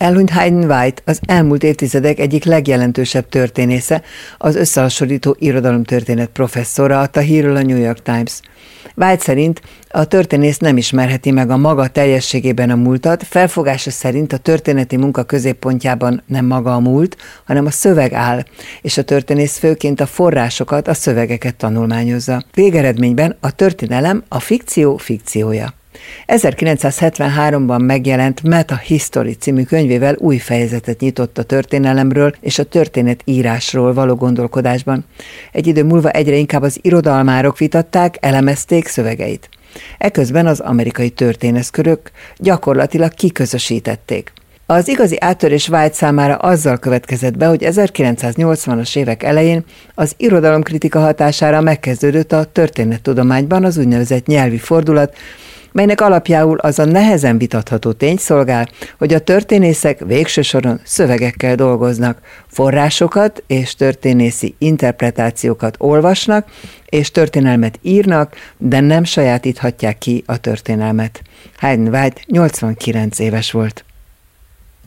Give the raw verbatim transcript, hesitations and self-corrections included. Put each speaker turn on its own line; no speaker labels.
Elhunyt Hayden White az elmúlt évtizedek egyik legjelentősebb történésze, az összehasonlító irodalomtörténet professzora, adta hírül a New York Times. White szerint a történész nem ismerheti meg a maga teljességében a múltat, felfogása szerint a történeti munka középpontjában nem maga a múlt, hanem a szöveg áll, és a történész főként a forrásokat, a szövegeket tanulmányozza. Végeredményben a történelem a fikció fikciója. ezerkilencszázhetvenháromban megjelent Meta History című könyvével új fejezetet nyitott a történelemről és a történetírásról való gondolkodásban. Egy idő múlva egyre inkább az irodalmárok vitatták, elemezték szövegeit. Eközben az amerikai történészkörök gyakorlatilag kiközösítették. Az igazi áttörés White számára azzal következett be, hogy ezerkilencszáznyolcvanas évek elején az irodalomkritika hatására megkezdődött a történettudományban az úgynevezett nyelvi fordulat, melynek alapjául az a nehezen vitatható tény szolgál, hogy a történészek végső soron szövegekkel dolgoznak, forrásokat és történészi interpretációkat olvasnak, és történelmet írnak, de nem sajátíthatják ki a történelmet. Hayden White nyolcvankilenc éves volt.